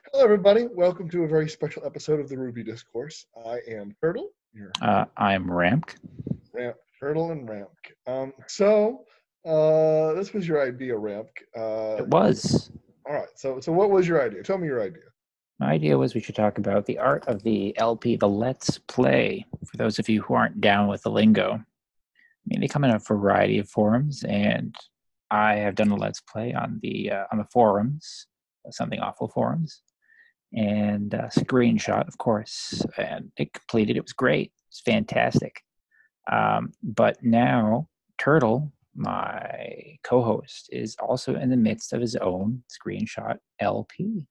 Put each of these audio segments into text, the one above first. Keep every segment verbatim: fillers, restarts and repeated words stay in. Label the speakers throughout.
Speaker 1: Hello, everybody. Welcome to a very special episode of the Ruby Discourse. I am Turtle, your host.
Speaker 2: Uh, I'm Ramk.
Speaker 1: Ramp, Turtle and Ramp. Um, so, uh, this was your idea, Ramp. Uh,
Speaker 2: It was.
Speaker 1: all right. So, so what was your idea? Tell me your idea.
Speaker 2: My idea was we should talk about the art of the L P, the Let's Play. For those of you who aren't down with the lingo, I mean, they come in a variety of forms, and I have done a Let's Play on the uh, on the forums, Something Awful forums, and uh, screenshot, of course, and it completed. It was great. It's fantastic. Um, but now Turtle, my co-host, is also in the midst of his own screenshot L P.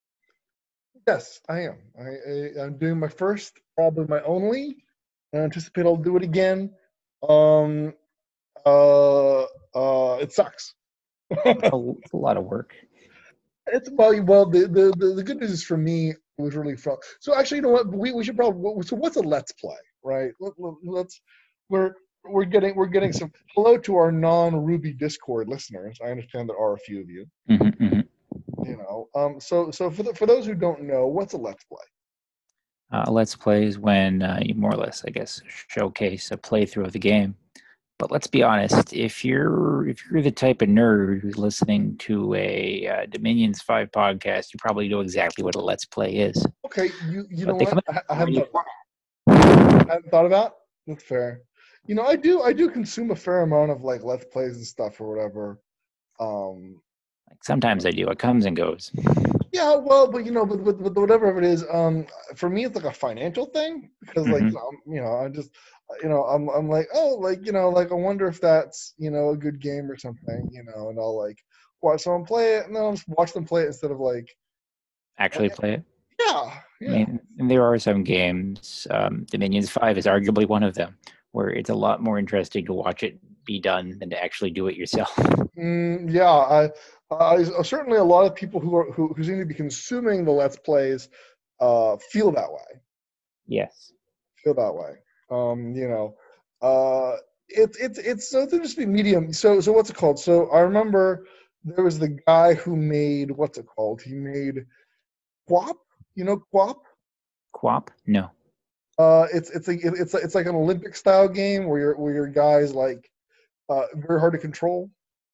Speaker 1: Yes, I am. I, I, I'm doing my first, probably my only. I anticipate I'll do it again. Um, uh, uh, it sucks.
Speaker 2: It's a, it's a lot of work.
Speaker 1: It's well, well. The, the the the good news is for me, it was really fun. So actually, you know what? We we should probably. So what's a let's play, right? Let, let, let's we're we're getting we're getting some hello to our non-Ruby Discord listeners. I understand there are a few of you.
Speaker 2: Mm-hmm, mm-hmm.
Speaker 1: You know, um. So so for the, for those who don't know, what's a let's play?
Speaker 2: Uh, let's play is when uh, you more or less, I guess, showcase a playthrough of the game. But let's be honest, if you're if you're the type of nerd who's listening to a uh, Dominions Five podcast, you probably know exactly what a let's play is.
Speaker 1: Okay, you you know
Speaker 2: But they
Speaker 1: what?
Speaker 2: come
Speaker 1: I, I
Speaker 2: in a
Speaker 1: haven't
Speaker 2: variety of
Speaker 1: thought,
Speaker 2: formats.
Speaker 1: I haven't thought about. That's fair. You know, I do I do consume a fair amount of like let's plays and stuff or whatever. Um,
Speaker 2: Like sometimes I do. It comes and goes.
Speaker 1: Yeah, well, but you know, with, with, with whatever it is, um, for me, it's like a financial thing because, like,
Speaker 2: Mm-hmm.
Speaker 1: you know, I'm, you know, I just, you know, I'm, I'm like, oh, like, you know, like, I wonder if that's, you know, a good game or something, you know, and I'll like watch someone play it, and then I'll just watch them play it instead of like, uh,
Speaker 2: Actually play it.
Speaker 1: yeah,
Speaker 2: I
Speaker 1: yeah,
Speaker 2: mean, and there are some games. Um, Dominions Five is arguably one of them, where it's a lot more interesting to watch it be done than to actually do it yourself.
Speaker 1: mm, yeah. I, I certainly a lot of people who are who, who seem to be consuming the Let's Plays, uh, feel that way.
Speaker 2: Yes.
Speaker 1: Feel that way. Um, you know, uh, it's it's it's so it's interesting medium. So so what's it called? So I remember there was the guy who made what's it called? He made Quap. You know Quap?
Speaker 2: Quap? No.
Speaker 1: Uh, it's it's like it's it's like an Olympic style game where your where your guys like uh very hard to control.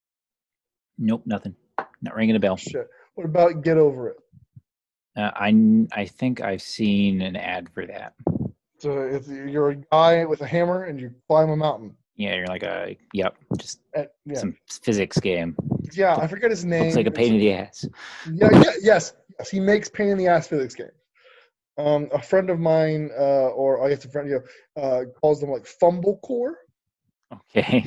Speaker 2: Nope, nothing. Not ringing a bell.
Speaker 1: Shit. What about Get Over It?
Speaker 2: Uh, I, I think I've seen an ad for that.
Speaker 1: So it's you're a guy with a hammer and you climb a mountain.
Speaker 2: Yeah, you're like a, yep, just
Speaker 1: And, yeah,
Speaker 2: some physics game.
Speaker 1: yeah. I forget his
Speaker 2: Looks
Speaker 1: name.
Speaker 2: like a
Speaker 1: It's
Speaker 2: pain in the ass.
Speaker 1: yeah, yeah, yes, yes. He makes pain in the ass physics games. Um, a friend of mine, uh, or I guess a friend, you know, uh, calls them like Fumble Core,
Speaker 2: Okay.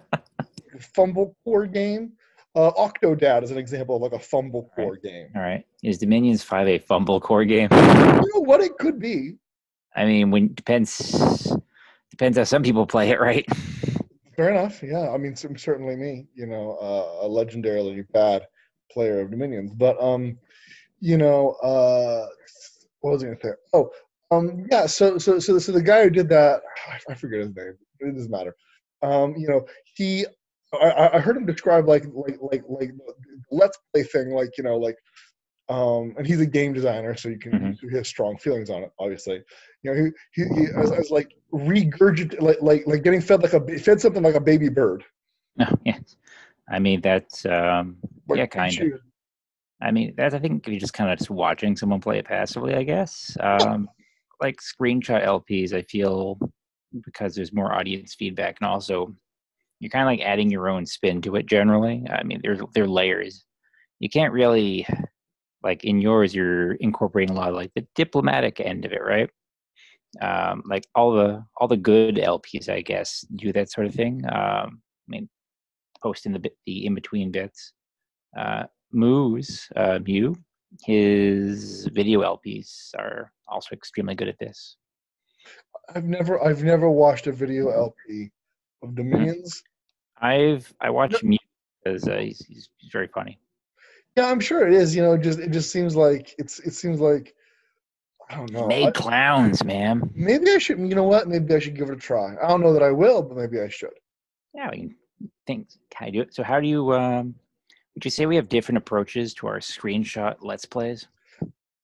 Speaker 1: Fumble Core game. Uh, Octodad is an example of like a Fumble
Speaker 2: All right.
Speaker 1: Core game.
Speaker 2: All right. Is Dominions five a fumble core game?
Speaker 1: You know what it could be?
Speaker 2: I mean, when depends depends how some people play it, right?
Speaker 1: Fair enough. Yeah, I mean, cer- certainly me. You know, uh, a legendarily bad player of Dominions, but um, you know, uh, what was I going to say? Oh, um, yeah. So, so, so, so the guy who did that, I, I forget his name. It doesn't matter. Um, you know, he, I, I heard him describe like, like, like, like the Let's Play thing, like, you know, like, um, and he's a game designer, so you can,
Speaker 2: Mm-hmm.
Speaker 1: he has strong feelings on it, obviously. You know, he, he, he as, as like regurgit, like, like, like getting fed like a, fed something like a baby bird.
Speaker 2: No, yes. I mean, that's um,
Speaker 1: Like,
Speaker 2: yeah, kind of.
Speaker 1: chew.
Speaker 2: I mean, that's I think if you're just kind of just watching someone play it passively, I guess.
Speaker 1: Yeah.
Speaker 2: Um, like screenshot L Ps, I feel because there's more audience feedback, and also you're kind of like adding your own spin to it. Generally, I mean, there's there are layers. You can't really like in yours, you're incorporating a lot of like the diplomatic end of it, right? Um, like all the all the good L Ps, I guess, do that sort of thing. Um, I mean, posting the bit the in between bits. Uh, Moose, uh, Mew, his video L Ps are also extremely good at this.
Speaker 1: I've never, I've never watched a video L P of
Speaker 2: Mhm.
Speaker 1: Dominions.
Speaker 2: I've I
Speaker 1: No,
Speaker 2: watch Mew because uh, he's, he's he's very funny.
Speaker 1: yeah, I'm sure it is. You know, just it just seems like it's it seems like I don't
Speaker 2: He
Speaker 1: know. I,
Speaker 2: made clowns, man.
Speaker 1: maybe I should. You know what? Maybe I should give it a try. I don't know that I will, but maybe I should.
Speaker 2: Yeah, I mean, things can I do it? So how do you um? Would you say we have different approaches to our screenshot let's plays?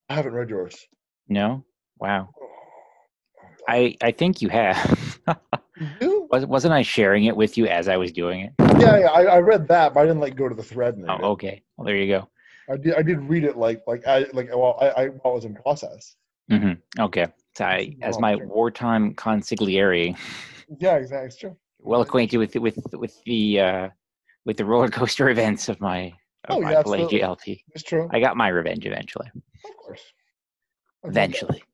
Speaker 1: I haven't read yours.
Speaker 2: No? Wow.
Speaker 1: Oh,
Speaker 2: I, I think you have.
Speaker 1: you do?
Speaker 2: Was- Wasn't I sharing it with you as I was doing it?
Speaker 1: Yeah, yeah. I, I read that, but I didn't like go to the thread and read
Speaker 2: Oh,
Speaker 1: it.
Speaker 2: okay. Well, there you go.
Speaker 1: I did. I did read it like like I like while I, I while I was in process.
Speaker 2: hmm Okay. So
Speaker 1: It's
Speaker 2: I,
Speaker 1: in the
Speaker 2: as
Speaker 1: wrong
Speaker 2: my
Speaker 1: thing.
Speaker 2: wartime consigliere,
Speaker 1: Yeah, exactly. It's true.
Speaker 2: well acquainted with with with the uh, with the roller coaster events of my of
Speaker 1: Oh
Speaker 2: my
Speaker 1: yeah, it's the,
Speaker 2: Pelagia L P.
Speaker 1: it's true.
Speaker 2: I got my revenge eventually.
Speaker 1: Of course. That's no doubt.
Speaker 2: Eventually.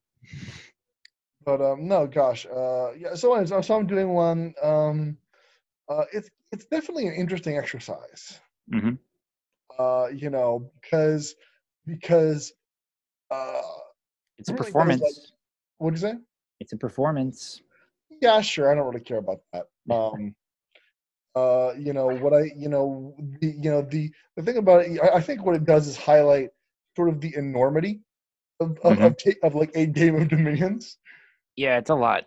Speaker 1: But um, no, gosh. Uh, yeah. So, anyways, so I'm doing one. Um, uh, it's it's definitely an interesting exercise.
Speaker 2: hmm
Speaker 1: Uh, you know, because because uh,
Speaker 2: It's
Speaker 1: it
Speaker 2: a
Speaker 1: really does like.
Speaker 2: performance.
Speaker 1: What'd you say?
Speaker 2: It's a performance.
Speaker 1: Yeah, sure. I don't really care about that. Um, uh, you know what I, you know, the, you know the the thing about it. I, I think what it does is highlight sort of the enormity of of
Speaker 2: hmm
Speaker 1: of, ta- of like a game of Dominions.
Speaker 2: Yeah, it's a lot.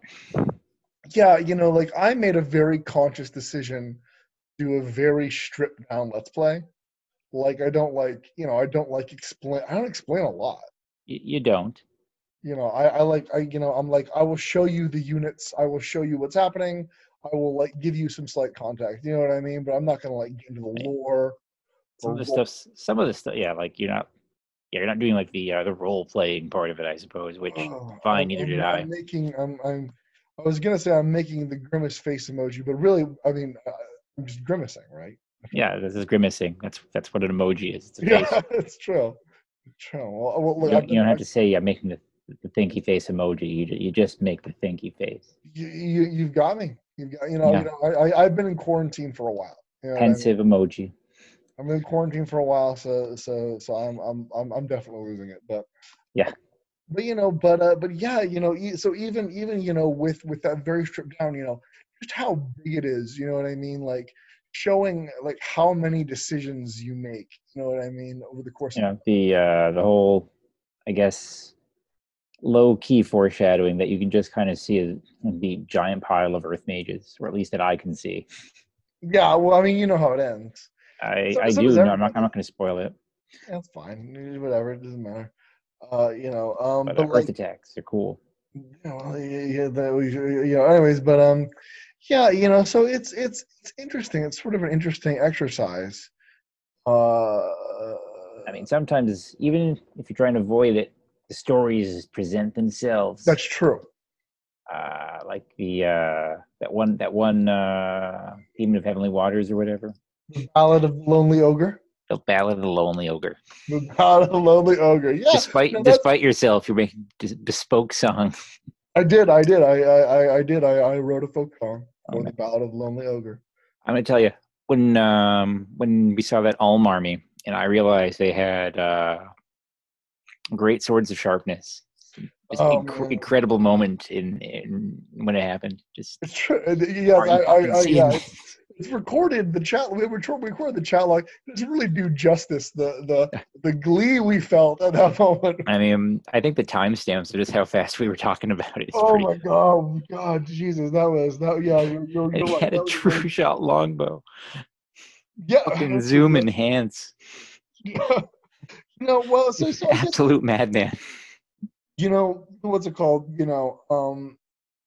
Speaker 1: Yeah, you know, like I made a very conscious decision to do a very stripped down Let's Play. Like I don't like, you know, I don't like explain. I don't explain a lot.
Speaker 2: Y- you don't.
Speaker 1: You know, I, I like, I, you know, I'm like, I will show you the units. I will show you what's happening. I will like give you some slight context. You know what I mean? But I'm not gonna like get into the lore
Speaker 2: Some
Speaker 1: or
Speaker 2: of the
Speaker 1: role.
Speaker 2: stuff. Some of the stuff. Yeah, like you're not. Yeah, you're not doing like the uh, the role playing part of it, I suppose. Which
Speaker 1: Oh,
Speaker 2: fine,
Speaker 1: I'm,
Speaker 2: neither did
Speaker 1: I'm,
Speaker 2: I.
Speaker 1: I'm making, I'm, I'm, I was gonna say I'm making the grimace face emoji, but really, I mean, uh, I'm just grimacing, right?
Speaker 2: Yeah, this is grimacing. That's that's what an emoji is. It's a face.
Speaker 1: Yeah, it's true. It's true. Well, well
Speaker 2: You
Speaker 1: look, I've
Speaker 2: don't you
Speaker 1: been,
Speaker 2: don't
Speaker 1: I,
Speaker 2: have to say I'm making the the thinky face emoji. You ju- you just make the thinky face.
Speaker 1: you, you, you've got me. You've got, you know, you
Speaker 2: Yeah,
Speaker 1: know, I, I, I've been in quarantine for a while. You know what I mean?
Speaker 2: pensive emoji.
Speaker 1: I'm in quarantine for a while, so, so, so I'm, I'm, I'm, I'm definitely losing it. But,
Speaker 2: Yeah,
Speaker 1: but you know, but, uh, but yeah, you know, e- so even, even, you know, with, with that very stripped down, you know, just how big it is. You know what I mean? Like showing like how many decisions you make. You know what I mean over the course
Speaker 2: you
Speaker 1: of.
Speaker 2: know the uh, the whole, I guess, low key foreshadowing that you can just kind of see the giant pile of Earth mages, or at least that I can see.
Speaker 1: Yeah, well, I mean, you know how it ends.
Speaker 2: I
Speaker 1: So,
Speaker 2: I
Speaker 1: so does
Speaker 2: do. No, I'm not. I'm
Speaker 1: everybody.
Speaker 2: not going to spoil it.
Speaker 1: Yeah, it's fine. Whatever, it doesn't matter. Uh, you know, um,
Speaker 2: But uh,
Speaker 1: but
Speaker 2: Earth
Speaker 1: like,
Speaker 2: attacks are cool.
Speaker 1: you know, yeah, yeah, that we, you know, anyways, but um, yeah, you know, so it's it's it's interesting. It's sort of an interesting exercise. Uh,
Speaker 2: I mean, sometimes even if you're trying to avoid it, the stories present themselves.
Speaker 1: that's true.
Speaker 2: Uh, like the uh, that one that one uh, Demon of Heavenly Waters or whatever.
Speaker 1: The Ballad of the Lonely Ogre.
Speaker 2: The Ballad of the Lonely Ogre.
Speaker 1: The Ballad of the Lonely Ogre. Yeah,
Speaker 2: Despite
Speaker 1: no, that's.
Speaker 2: despite yourself, you're making bespoke song.
Speaker 1: I did. I did. I I I- I did. I I wrote a folk song
Speaker 2: Oh,
Speaker 1: for the
Speaker 2: man.
Speaker 1: Ballad of the Lonely Ogre.
Speaker 2: I'm gonna tell you when um, when we saw that Ulm army, and I realized they had uh, great swords of sharpness. Just
Speaker 1: Oh
Speaker 2: inc-
Speaker 1: man,
Speaker 2: incredible moment in, in when it happened. Just
Speaker 1: it's true. Uh, Yes,
Speaker 2: are
Speaker 1: I
Speaker 2: you
Speaker 1: I,
Speaker 2: fucking
Speaker 1: I
Speaker 2: seeing
Speaker 1: yeah.
Speaker 2: me?
Speaker 1: It's it's recorded. The chat we were we recorded the chat log. It doesn't really do justice the the the glee we felt at that moment.
Speaker 2: I mean, I think the timestamps are just how fast we were talking about it. It's
Speaker 1: Oh
Speaker 2: pretty
Speaker 1: my
Speaker 2: good.
Speaker 1: god, oh my god, Jesus, that was that. Yeah, you're you're,
Speaker 2: And
Speaker 1: you're
Speaker 2: he
Speaker 1: right.
Speaker 2: had a
Speaker 1: That was a
Speaker 2: true
Speaker 1: very
Speaker 2: shot longbow.
Speaker 1: yeah.
Speaker 2: Fucking
Speaker 1: That's true.
Speaker 2: zoom
Speaker 1: That's
Speaker 2: enhance.
Speaker 1: yeah. No, well, so so I guess
Speaker 2: Absolute madman.
Speaker 1: you know what's it called? You know, um,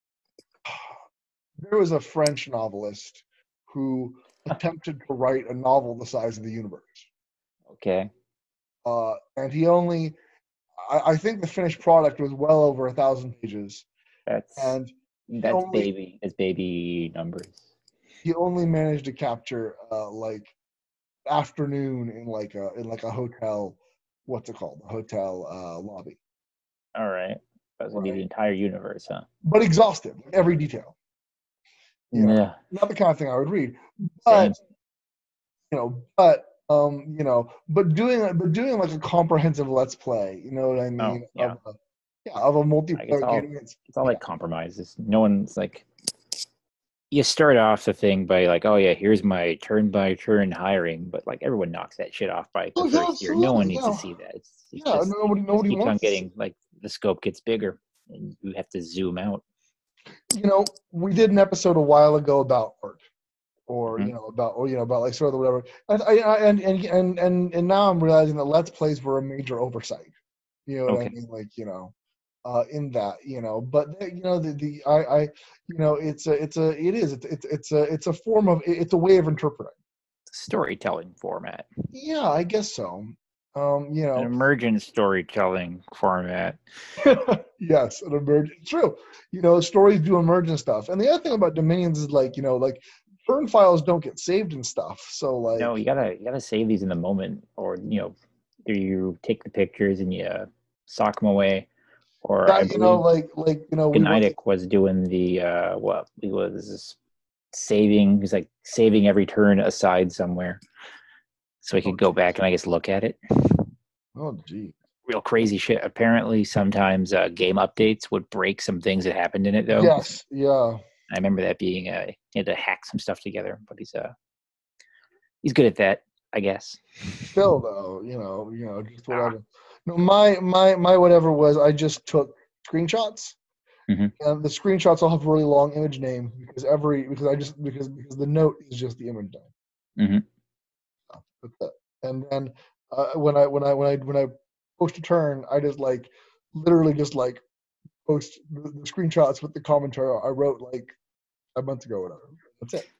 Speaker 1: there was a French novelist who attempted to write a novel the size of the universe,
Speaker 2: Okay,
Speaker 1: uh, and he only. I, I think the finished product was well over a thousand pages,
Speaker 2: that's
Speaker 1: and he
Speaker 2: that's
Speaker 1: only
Speaker 2: baby. That's baby numbers.
Speaker 1: he only managed to capture uh, like afternoon in like a in like a hotel. What's it called? A hotel uh, lobby,
Speaker 2: All right, that's gonna be the
Speaker 1: right?
Speaker 2: entire universe, huh?
Speaker 1: But exhaustive, like every detail. You know,
Speaker 2: Yeah,
Speaker 1: not the kind of thing I would read, but
Speaker 2: same.
Speaker 1: you know, but um, you know, but doing but doing like a comprehensive let's play. You know what I
Speaker 2: Oh
Speaker 1: mean?
Speaker 2: yeah,
Speaker 1: Of a, yeah, of a
Speaker 2: like it's
Speaker 1: multiplayer
Speaker 2: all
Speaker 1: game. It's
Speaker 2: it's all
Speaker 1: yeah.
Speaker 2: like compromises. No one's like, you start off the thing by like, oh yeah, here's my turn by turn hiring, but like everyone knocks that shit off by the
Speaker 1: Oh yeah,
Speaker 2: first year. No one
Speaker 1: absolutely.
Speaker 2: needs to
Speaker 1: Yeah,
Speaker 2: see that. It's it's
Speaker 1: yeah.
Speaker 2: just
Speaker 1: Nobody
Speaker 2: just
Speaker 1: nobody
Speaker 2: keeps on
Speaker 1: wants to see.
Speaker 2: getting like the scope gets bigger and you have to zoom out.
Speaker 1: You know, we did an episode a while ago about art, or
Speaker 2: hmm
Speaker 1: you know, about or you know, about like sort of the whatever. I, I, I, and and and and and now I'm realizing that let's plays were a major oversight. You know what I
Speaker 2: Okay.
Speaker 1: mean? Like, you know, uh, in that, you know, but the- you know, the, the I, I, you know, it's a, it's a, it is, it's, it's, it's a, it's a form of, it's a way of interpreting.
Speaker 2: Storytelling format.
Speaker 1: Yeah, I guess so. Um, you
Speaker 2: An
Speaker 1: know,
Speaker 2: emergent storytelling format.
Speaker 1: yes, an emergent. True. You know, stories do emerge and stuff. And the other thing about Dominions is like, you know, like turn files don't get saved and stuff. So
Speaker 2: No,
Speaker 1: like,
Speaker 2: you gotta you gotta save these in the moment, or you know, either you take the pictures and you sock them away, or
Speaker 1: yeah,
Speaker 2: I
Speaker 1: you know,
Speaker 2: believe
Speaker 1: like, like you know, we went to
Speaker 2: Gnidic was doing the uh, what he was saving. He's like saving every turn aside somewhere, so he
Speaker 1: oh,
Speaker 2: could go back and I guess look at it.
Speaker 1: oh, gee.
Speaker 2: Real crazy shit. Apparently, sometimes uh, game updates would break some things that happened in it, though.
Speaker 1: Yes, yeah.
Speaker 2: I remember that being uh, he had to hack some stuff together, but he's uh he's good at that, I guess.
Speaker 1: Still though, you know, you know, just
Speaker 2: Ah.
Speaker 1: whatever. No, my my my whatever was I just took screenshots,
Speaker 2: Mm-hmm.
Speaker 1: and the screenshots all have really long image names because every because I just because because the note is just the image name.
Speaker 2: Mm-hmm.
Speaker 1: That's it. And then uh, when I when I when I when I post a turn, I just like literally just like post the, the screenshots with the commentary I wrote like a month ago or whatever. That's it.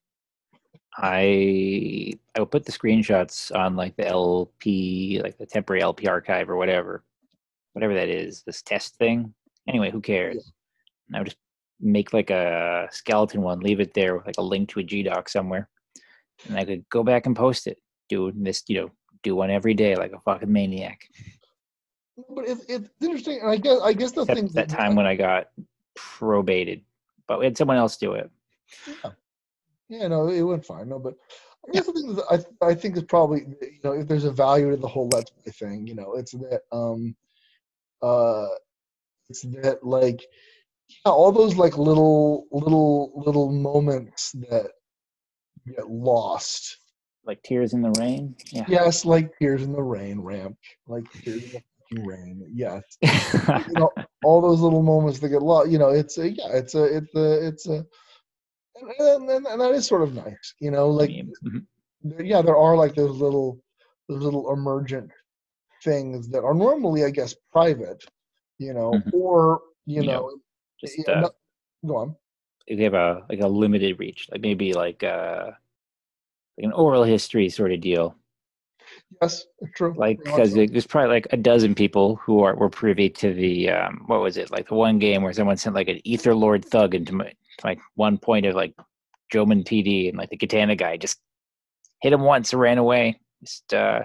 Speaker 2: I I would put the screenshots on like the L P, like the temporary L P archive or whatever, whatever that is, this test thing. Anyway, who
Speaker 1: Yeah.
Speaker 2: cares? And I would just make like a skeleton one, leave it there with like a link to a G doc somewhere, and I could go back and post it. Do this, you know, do one every day like a fucking maniac.
Speaker 1: But it's it's interesting, and I guess I guess the thing
Speaker 2: Except that
Speaker 1: that,
Speaker 2: time when I got probated, but we had someone else do it.
Speaker 1: yeah. Yeah, no, it went fine. No, but I
Speaker 2: Yeah.
Speaker 1: guess the thing that I I think is probably, you know, if there's a value to the whole Let's Play thing, you know, it's that um uh it's that like, yeah, all those like little little little moments that get lost.
Speaker 2: Like tears in the rain. Yeah.
Speaker 1: Yes, like tears in the rain, ramp, like tears in the fucking rain. Yes, you know, all those little moments that get lost. You know, it's a yeah, it's a it's a it's a and, and, and that is sort of nice. You know,
Speaker 2: I
Speaker 1: like
Speaker 2: mean, mhm.
Speaker 1: yeah, there are like those little those little emergent things that are normally, I guess, private, you know,
Speaker 2: Mhm.
Speaker 1: or you
Speaker 2: You know,
Speaker 1: know,
Speaker 2: just
Speaker 1: yeah,
Speaker 2: uh,
Speaker 1: no, go on.
Speaker 2: they have a like a limited reach, like maybe like uh like an oral history sort of deal.
Speaker 1: Yes, true.
Speaker 2: Like
Speaker 1: Very much
Speaker 2: because
Speaker 1: so.
Speaker 2: there's probably like a dozen people who are were privy to the um what was it like the one game where someone sent like an Ether Lord thug into my, like one point of like Joman P D and like the Katana guy just hit him once and ran away. Just uh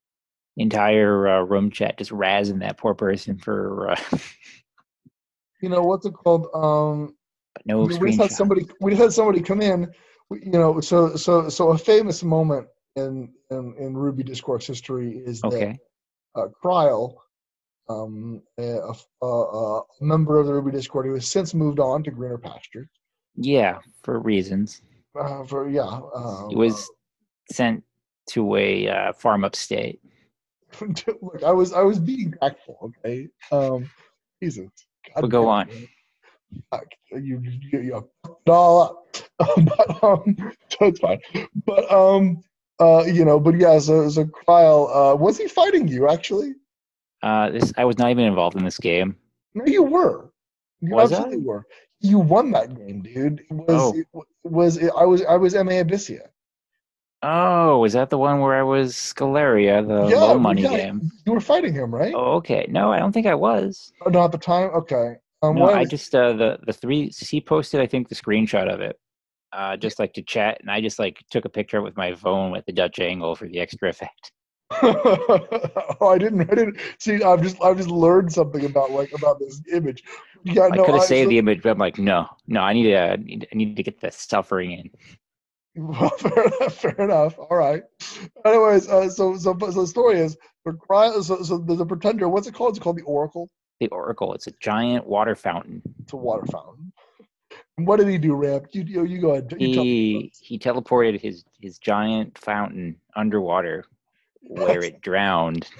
Speaker 2: entire uh, room chat just razzing that poor person for uh,
Speaker 1: You know what's it called? Um,
Speaker 2: but no
Speaker 1: we just had
Speaker 2: screenshot.
Speaker 1: somebody. We just had somebody come in. we- You know, so so so a famous moment in in, in Ruby Discourse history is that
Speaker 2: Okay.
Speaker 1: uh, Kryl, um, a, a, a member of the Ruby Discord who has since moved on to greener pastures.
Speaker 2: Yeah, for reasons.
Speaker 1: Uh, for yeah,
Speaker 2: He
Speaker 1: um,
Speaker 2: was sent to a uh, farm upstate.
Speaker 1: uh, look, I was I was being tactful, okay. Um, Jesus,
Speaker 2: But
Speaker 1: God
Speaker 2: go
Speaker 1: damn
Speaker 2: on.
Speaker 1: it, fuck, you you, you fucked it all up. But um, so it's fine. But um, uh, you know, but yeah, so so Kyle, uh, was he fighting you actually?
Speaker 2: Uh, this I was not even involved in this game.
Speaker 1: No, you were. You
Speaker 2: Was
Speaker 1: absolutely
Speaker 2: I?
Speaker 1: were. You won that game, dude. It was
Speaker 2: Oh,
Speaker 1: it was it, I was I was M A Abyssia.
Speaker 2: oh, was that the one where I was Scaleria, the
Speaker 1: Yeah,
Speaker 2: low
Speaker 1: well,
Speaker 2: money
Speaker 1: yeah,
Speaker 2: game?
Speaker 1: you were fighting him, right?
Speaker 2: Oh, okay. No, I don't think I was.
Speaker 1: Oh, not at the time. Okay. Um,
Speaker 2: No,
Speaker 1: well,
Speaker 2: I
Speaker 1: anyways,
Speaker 2: just uh, the the three he posted I think the screenshot of it, uh, just like to chat, and I just like took a picture with my phone with the Dutch angle for the extra effect.
Speaker 1: oh, I didn't. I didn't see. I've just. I've just learned something about like about this image. Yeah.
Speaker 2: I
Speaker 1: No.
Speaker 2: could have
Speaker 1: I.
Speaker 2: saved
Speaker 1: So,
Speaker 2: the image, but I'm like, no, no, I need to, I need, I need to get the suffering in.
Speaker 1: well, fair enough. Fair enough. All right. Anyways, uh, so so so the story is for cry. So so there's a pretender. What's it called? It's called the Oracle.
Speaker 2: The Oracle, it's a giant water fountain.
Speaker 1: It's a water fountain. And what did he do, Ramp? You you, you go ahead. You tell me
Speaker 2: He he teleported his his giant fountain underwater where
Speaker 1: first.
Speaker 2: it drowned,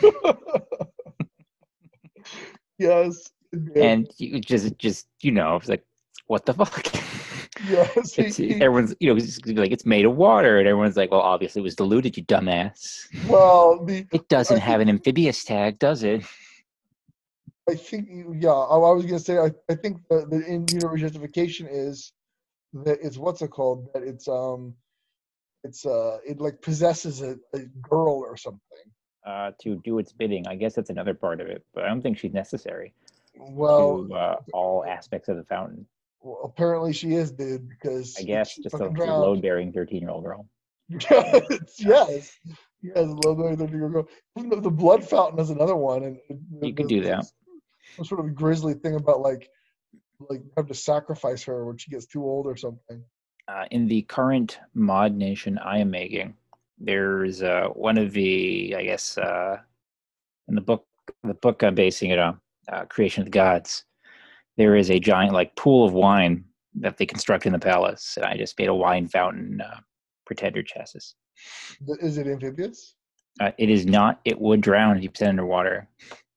Speaker 1: Yes. It did.
Speaker 2: and you just just you know, it's like what the fuck.
Speaker 1: Yes. He,
Speaker 2: It's
Speaker 1: he.
Speaker 2: everyone's you know it's like it's made of water, and everyone's like, well, obviously it was diluted, you dumbass.
Speaker 1: Well, the.
Speaker 2: It
Speaker 1: I
Speaker 2: doesn't have
Speaker 1: think
Speaker 2: an amphibious tag, does it?
Speaker 1: I think yeah. I, I was gonna say I, I think the the in universe justification is that it's what's it called that it's um it's uh it like possesses a, a girl or something.
Speaker 2: Uh, to do its bidding. I guess that's another part of it, but I don't think she's necessary
Speaker 1: Well,
Speaker 2: to uh, all aspects of the fountain.
Speaker 1: well, apparently she is, dude,
Speaker 2: I
Speaker 1: because
Speaker 2: guess
Speaker 1: she
Speaker 2: just a
Speaker 1: fucking drowned.
Speaker 2: load-bearing thirteen-year-old girl.
Speaker 1: yes,
Speaker 2: Yeah,
Speaker 1: yes, yes. A little bit of your girl. Even though the blood fountain is another one, and
Speaker 2: you could
Speaker 1: there's
Speaker 2: do that.
Speaker 1: some sort of grisly thing about like like you have to sacrifice her when she gets too old or something.
Speaker 2: Uh, in the current mod nation I am making, there's uh, one of the, I guess, uh, in the book, the book I'm basing it on, uh, Creation of the Gods. There is a giant like pool of wine that they construct in the palace, and I just made a wine fountain uh, pretender chassis.
Speaker 1: Is it amphibious?
Speaker 2: Uh, it is not. It would drown if you put it underwater.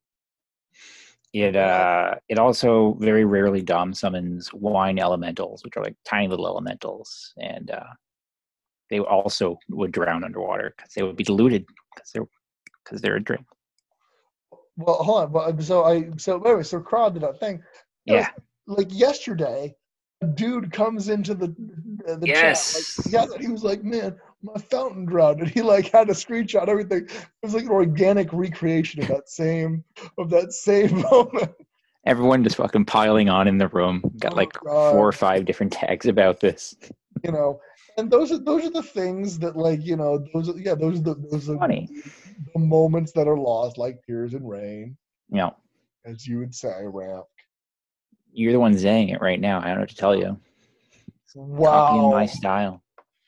Speaker 2: It
Speaker 1: Well,
Speaker 2: uh, it also very rarely dom summons wine elementals, which are like tiny little elementals, and uh, they also would drown underwater because they would be diluted because they're because they're a drink.
Speaker 1: well, hold on. But so I so anyway, so Crowd did that thing. It was
Speaker 2: Yeah.
Speaker 1: like yesterday. A dude comes into the the chat. Like,
Speaker 2: Yes.
Speaker 1: yeah, he was like, "Man, my fountain drowned," and he like had a screenshot everything. It was like an organic recreation of that same of that same moment.
Speaker 2: Everyone just fucking piling on in the room. Got
Speaker 1: Oh
Speaker 2: like four or
Speaker 1: God,
Speaker 2: five different tags about this.
Speaker 1: you know, and those are those are the things that like you know those are, yeah those are the those are
Speaker 2: Funny.
Speaker 1: the moments that are lost like tears and rain,
Speaker 2: You know,
Speaker 1: as you would say, Ramp.
Speaker 2: you're the one saying it right now. I don't know what to tell you. Copying my
Speaker 1: Wow.
Speaker 2: style.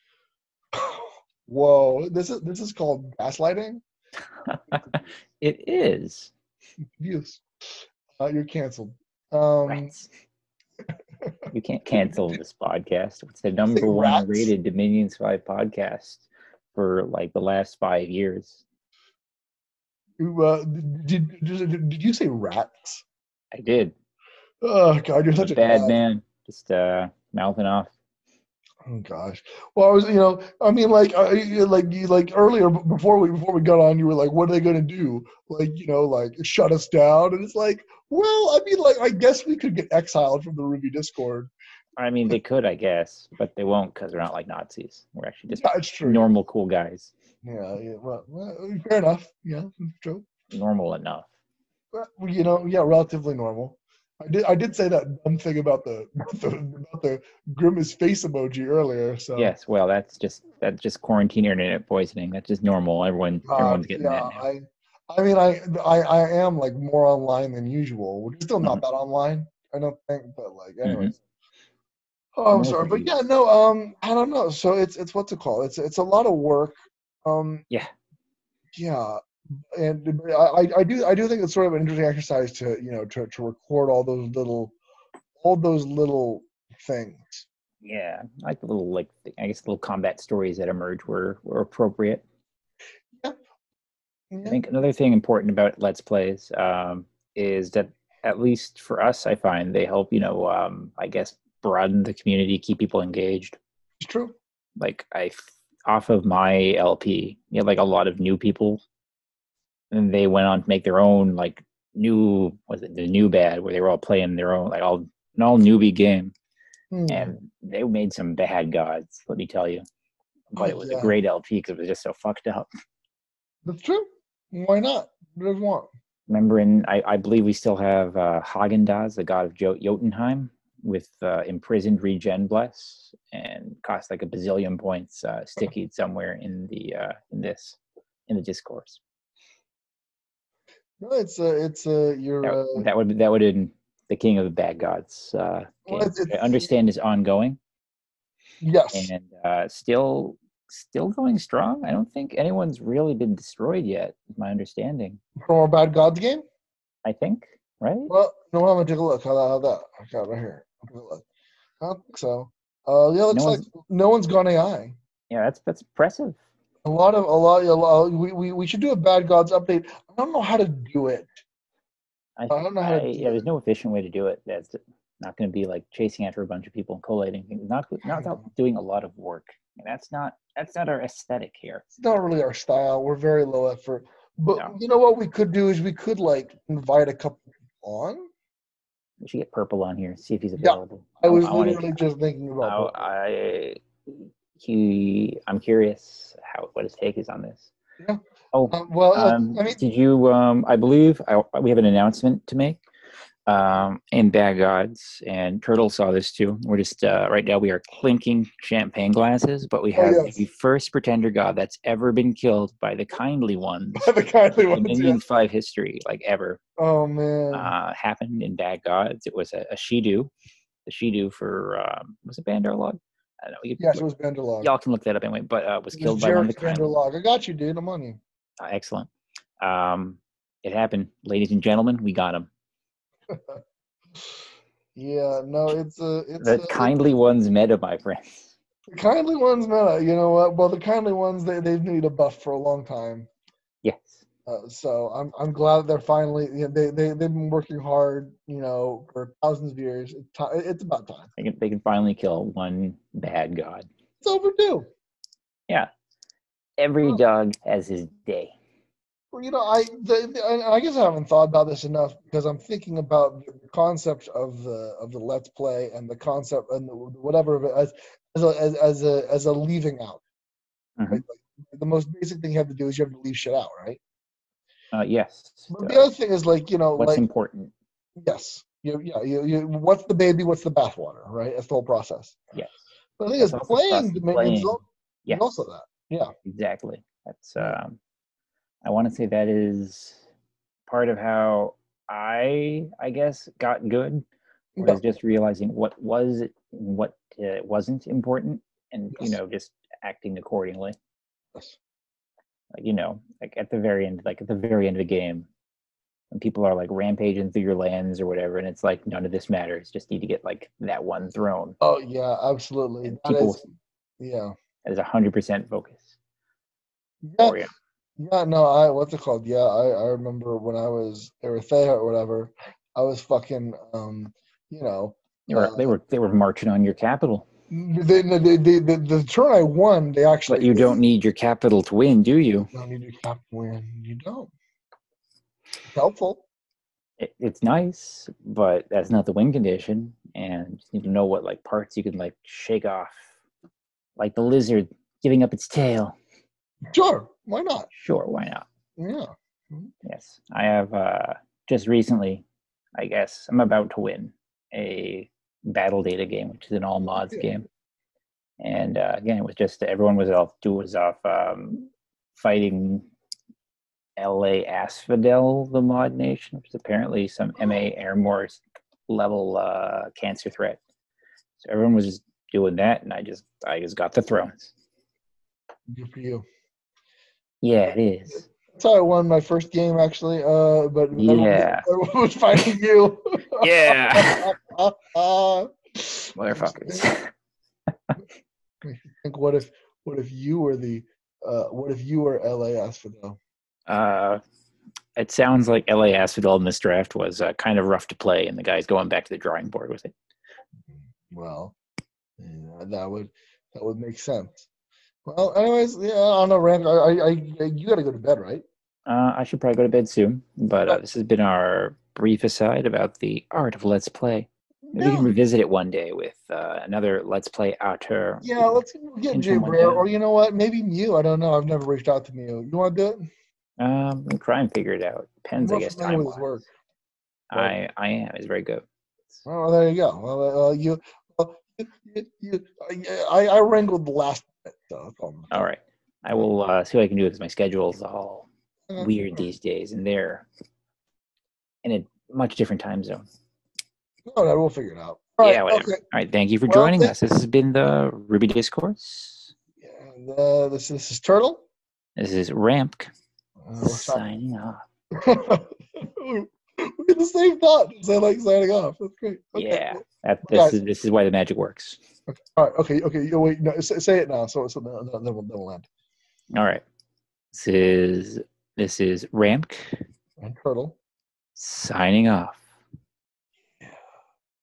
Speaker 1: Whoa. This is this is called gaslighting.
Speaker 2: It is.
Speaker 1: Yes. Uh, you're canceled. Um,
Speaker 2: Rats. You can't cancel this podcast. It's the
Speaker 1: say
Speaker 2: number one
Speaker 1: rats.
Speaker 2: rated Dominion Spy podcast for like the last five years.
Speaker 1: You, uh, did, did did you say rats?
Speaker 2: I did.
Speaker 1: Oh God, you're
Speaker 2: I'm a
Speaker 1: such a
Speaker 2: bad
Speaker 1: dad.
Speaker 2: man. Just uh, mouthing off.
Speaker 1: Oh gosh. Well, I was, you know, I mean, like, I, like, you, like earlier b- before we before we got on, you were like, "What are they gonna do? Like, you know, like shut us down?" And it's like, well, I mean, like, I guess we could get exiled from the Ruby Discord.
Speaker 2: I mean, they could, I guess, but they won't because we're not like Nazis. We're actually just
Speaker 1: Yeah, it's true. Yeah,
Speaker 2: normal, cool guys.
Speaker 1: yeah, yeah. Well, well fair enough. Yeah, it's true.
Speaker 2: Normal enough.
Speaker 1: Well, you know, yeah, relatively normal. I did I did say that dumb thing about the about the, about the grimace face emoji earlier. So
Speaker 2: Yes, well, that's just that's just quarantine internet poisoning. That's just normal. Everyone,
Speaker 1: God,
Speaker 2: everyone's getting that
Speaker 1: yeah,
Speaker 2: now.
Speaker 1: I I mean I I I am like more online than usual, which is still not that online, I don't think, but like
Speaker 2: Mm-hmm.
Speaker 1: anyways. Oh, I'm sorry, but
Speaker 2: Mostly,
Speaker 1: yeah, no, um, I don't know. So it's it's what's it called? It's it's a lot of work. Um,
Speaker 2: yeah,
Speaker 1: yeah, and I I I do I do think it's sort of an interesting exercise to you know to to record all those little all those little things.
Speaker 2: yeah. I like the little, like I guess, little combat stories that emerge were were appropriate.
Speaker 1: Yeah,
Speaker 2: I
Speaker 1: yeah,
Speaker 2: think another thing important about Let's Plays um, is that at least for us, I find they help. You know, um, I guess broaden the community, keep people engaged.
Speaker 1: it's true.
Speaker 2: Like I, off of my L P, you had like a lot of new people, and they went on to make their own like new was it the new bad where they were all playing their own like all an all newbie game,
Speaker 1: Hmm.
Speaker 2: and they made some bad gods. Let me tell you,
Speaker 1: Oh
Speaker 2: but it was a
Speaker 1: yeah,
Speaker 2: great L P because it was just so fucked up.
Speaker 1: that's true. Why not? Who doesn't want?
Speaker 2: Remember, in I, I believe we still have uh, Hagen Dazs, the god of jo- Jotunheim, with uh, imprisoned regen bless and cost like a bazillion points, uh, sticky somewhere in the uh, in this in the discourse.
Speaker 1: No, it's uh, it's uh,
Speaker 2: That
Speaker 1: you're uh,
Speaker 2: that would that would in the King of the Bad Gods uh,
Speaker 1: well,
Speaker 2: game,
Speaker 1: it's,
Speaker 2: which I
Speaker 1: it's
Speaker 2: understand is ongoing
Speaker 1: yes,
Speaker 2: and uh, still still going strong. I don't think anyone's really been destroyed yet. Is my understanding.
Speaker 1: from our Bad Gods game.
Speaker 2: I think right.
Speaker 1: Well, no, I'm gonna take a look. How that? How that? I got it right here. I'll take a look. I don't think so. Uh, yeah,
Speaker 2: No
Speaker 1: looks like
Speaker 2: one's.
Speaker 1: no one's gone A I.
Speaker 2: Yeah, that's that's impressive.
Speaker 1: A lot of a lot. A lot we, we we should do a Bad Gods update. I don't know how to do it.
Speaker 2: I,
Speaker 1: I don't know how
Speaker 2: I
Speaker 1: to do
Speaker 2: yeah,
Speaker 1: it.
Speaker 2: there's no efficient way to do it. That's not going to be like chasing after a bunch of people and collating things. Not not without doing a lot of work. And that's not that's not our aesthetic here.
Speaker 1: It's not really our style. We're very low effort. But
Speaker 2: No.
Speaker 1: you know what we could do is we could like invite a couple on?
Speaker 2: We should get Purple on here, see if he's
Speaker 1: Yeah,
Speaker 2: available.
Speaker 1: I was
Speaker 2: I wanna-
Speaker 1: literally just thinking about
Speaker 2: I,
Speaker 1: Purple.
Speaker 2: I he I'm curious how what his take is on this.
Speaker 1: Yeah.
Speaker 2: Oh,
Speaker 1: Um, well, uh,
Speaker 2: um,
Speaker 1: I mean,
Speaker 2: did you? Um, I believe I, we have an announcement to make. Um, in Bad Gods, and Turtle saw this too. We're just uh, right now we are clinking champagne glasses, but we
Speaker 1: oh
Speaker 2: have
Speaker 1: yes,
Speaker 2: the first pretender god that's ever been killed by the kindly ones.
Speaker 1: the kindly
Speaker 2: in
Speaker 1: ones.
Speaker 2: Minions
Speaker 1: Yes.
Speaker 2: Five history, like ever,
Speaker 1: Oh man.
Speaker 2: uh, happened in Bad Gods. It was a, a Shidu, the Shidu for um, was it Bandarlog? I don't know. You,
Speaker 1: Yes, it was Vanderlog.
Speaker 2: y'all can look that up anyway. But uh, was
Speaker 1: It
Speaker 2: killed
Speaker 1: was
Speaker 2: by one of
Speaker 1: Jarek
Speaker 2: the kindly.
Speaker 1: Vanderlog. I got you, dude. I'm on you.
Speaker 2: Uh, excellent. Um, it happened, ladies and gentlemen. We got him.
Speaker 1: Yeah, no, it's a it's
Speaker 2: The
Speaker 1: a,
Speaker 2: kindly
Speaker 1: it's,
Speaker 2: ones meta, my friends.
Speaker 1: the kindly ones. No, you know what? Well, the kindly ones they they need a buff for a long time.
Speaker 2: Yes.
Speaker 1: Uh, so I'm I'm glad they're finally. You know, they they they've been working hard. You know, for thousands of years. It's, ti it's about time.
Speaker 2: They can, they can finally kill one bad god.
Speaker 1: It's overdue.
Speaker 2: Yeah. Every
Speaker 1: Well,
Speaker 2: dog has his day.
Speaker 1: Well, you know, I the, the, I I guess I haven't thought about this enough because I'm thinking about the concept of the of the let's play and the concept and the, whatever of it as as a as, as a as a leaving out.
Speaker 2: Mhm.
Speaker 1: Right? Like, the most basic thing you have to do is you have to leave shit out, right?
Speaker 2: Uh, yes.
Speaker 1: But
Speaker 2: Uh,
Speaker 1: the other thing is like you know
Speaker 2: what's
Speaker 1: like
Speaker 2: important?
Speaker 1: yes, you yeah you, you what's the baby, what's the bathwater, right? That's the whole process.
Speaker 2: Yes.
Speaker 1: But the thing
Speaker 2: That's
Speaker 1: is,
Speaker 2: also
Speaker 1: playing
Speaker 2: process-
Speaker 1: Dominions is
Speaker 2: playing.
Speaker 1: al- is
Speaker 2: Yes.
Speaker 1: also that. Yeah.
Speaker 2: Exactly. That's.
Speaker 1: Yeah.
Speaker 2: Um, I want to say that is part of how I, I guess, got good.
Speaker 1: Yeah.
Speaker 2: Was just realizing what was and what uh, wasn't important, and you
Speaker 1: Yes.
Speaker 2: know, just acting accordingly.
Speaker 1: Yes.
Speaker 2: Like, you know, like at the very end, like at the very end of the game, when people are like rampaging through your lands or whatever, and it's like none of this matters. Just need to get like that one throne.
Speaker 1: Oh yeah, absolutely.
Speaker 2: And
Speaker 1: That
Speaker 2: people,
Speaker 1: is yeah.
Speaker 2: that is a hundred percent focus
Speaker 1: Yeah.
Speaker 2: for you.
Speaker 1: Yeah, no, I what's it called? Yeah, I, I remember when I was Erythea or whatever, I was fucking um, you know,
Speaker 2: They were
Speaker 1: uh,
Speaker 2: they were they were marching on your capital,
Speaker 1: they, they, they, the the turn I won, they actually
Speaker 2: but you don't need your capital to win, do you?
Speaker 1: don't need your cap win. You don't. It's helpful.
Speaker 2: It, it's nice, but that's not the win condition, and you just need to know what like parts you can like shake off, like the lizard giving up its tail.
Speaker 1: Sure, why not?
Speaker 2: Sure, why not?
Speaker 1: Yeah.
Speaker 2: Yes, I have uh, just recently, I guess, I'm about to win a battle data game, which is an all mods
Speaker 1: Yeah.
Speaker 2: game. And uh, again, it was just everyone was off, do was off um, fighting L A Asphodel, the mod nation, which is apparently some M A Airmore level uh, cancer threat. So everyone was just doing that, and I just I just got the thrones.
Speaker 1: Good for you.
Speaker 2: Yeah, it is.
Speaker 1: That's how I won my first game, actually. Uh, but
Speaker 2: Yeah.
Speaker 1: everyone, everyone was fighting you.
Speaker 2: Yeah.
Speaker 1: uh,
Speaker 2: Motherfuckers.
Speaker 1: Think what if what if you were the uh what if you were L A Asphodel?
Speaker 2: Uh, it sounds like L A Asphodel in this draft was uh, kind of rough to play, and the guy's going back to the drawing board with it.
Speaker 1: Well, yeah, that would that would make sense. Well, anyways, yeah, I don't know, Rand. I, I, I you got to go to bed, right?
Speaker 2: Uh, I should probably go to bed soon, but uh, this has been our brief aside about the art of Let's Play. Maybe we
Speaker 1: Yeah,
Speaker 2: can revisit it one day with uh, another Let's Play auteur.
Speaker 1: yeah. Let's get
Speaker 2: in
Speaker 1: Jay
Speaker 2: someone
Speaker 1: Brer,
Speaker 2: down.
Speaker 1: or you know what? Maybe Mew. I don't know. I've never reached out to Mew. You want to do it?
Speaker 2: Um, we'll try and figure it out. Depends,
Speaker 1: I'm
Speaker 2: I
Speaker 1: more
Speaker 2: guess,
Speaker 1: familiar
Speaker 2: time
Speaker 1: with his work.
Speaker 2: I I am. It's very good.
Speaker 1: Oh, there you go. Well, uh, you, well, you, you, you I, I wrangled the last bit, so that's all.
Speaker 2: All right. I will uh, see what I can do because my schedule's all
Speaker 1: Uh,
Speaker 2: weird these days, and they're in a much different time zone.
Speaker 1: No, no, we'll figure it out. All right,
Speaker 2: Yeah, whatever.
Speaker 1: okay.
Speaker 2: All right. Thank you for
Speaker 1: Well,
Speaker 2: joining
Speaker 1: thank-
Speaker 2: us. This has been the Ruby Discourse.
Speaker 1: And, uh, this, this is Turtle.
Speaker 2: This is Ramp
Speaker 1: Uh, we're signing-
Speaker 2: signing off.
Speaker 1: we had the same thought. Say like signing off. That's great. Okay.
Speaker 2: Yeah, that, this
Speaker 1: Guys.
Speaker 2: is this is why the magic works.
Speaker 1: Okay. All right. Okay. Okay. You wait. No, say, say it now. So so then, then we'll then we'll end.
Speaker 2: All right. This is this is Ramp
Speaker 1: And Turtle.
Speaker 2: signing off.